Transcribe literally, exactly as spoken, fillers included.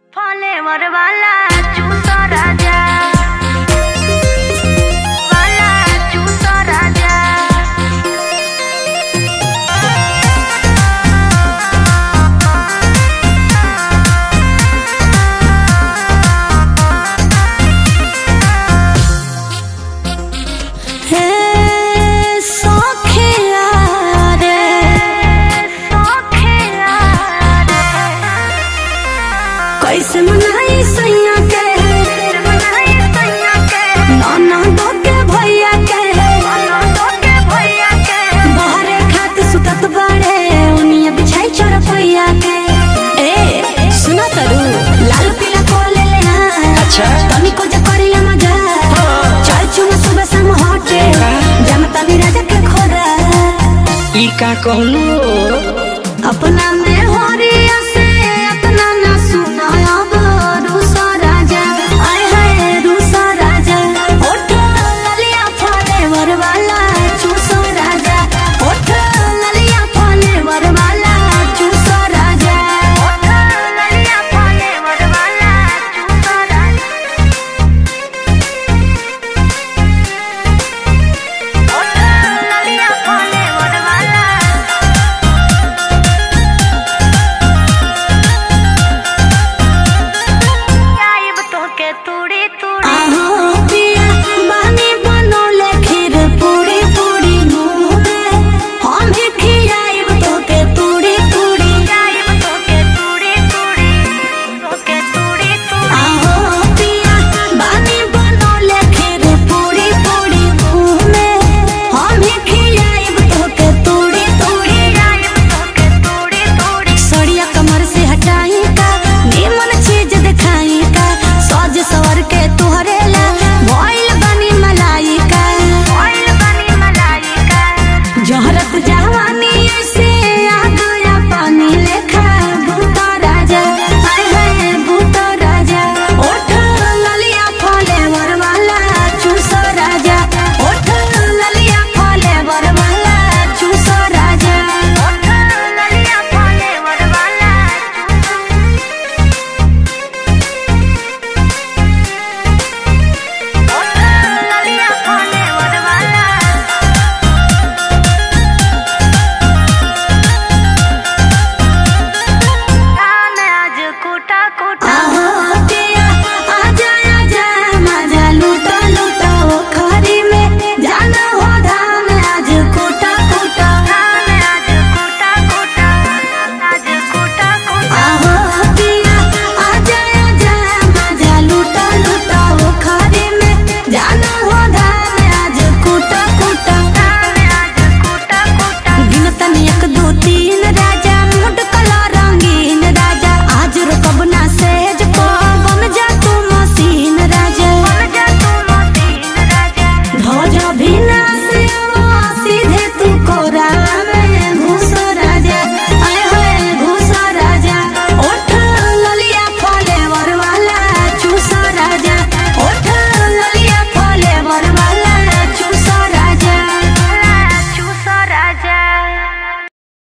flavour वाला चूसो राजा वाला चूसो राजा हे सोखिया रे सोखिया रे कैसे मनाई सैया के मनाई सैया के नाना दो के भैया के नाना दो के भैया के बहरे खात सुतत बाड़े उनिया बिछाई चरपैया के ए सुना तरू लाल पीला को ले ले हां अच्छा तनी को जा करिया मजा चल चुमा सुबह शाम हटे जमता भी राजा के खोरा ई का कहलू अपना